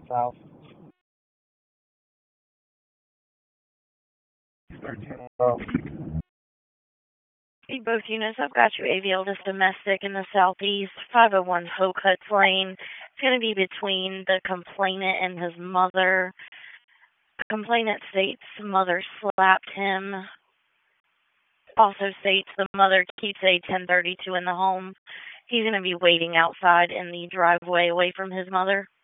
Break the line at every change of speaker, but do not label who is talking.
South. Oh,
Hey, both units, I've got you AVL just domestic in the southeast, 501 Hocuts Lane. It's going to be between the complainant and his mother. Complainant states the mother slapped him. Also states the mother keeps a 1032 in the home. He's going to be waiting outside in the driveway away from his mother.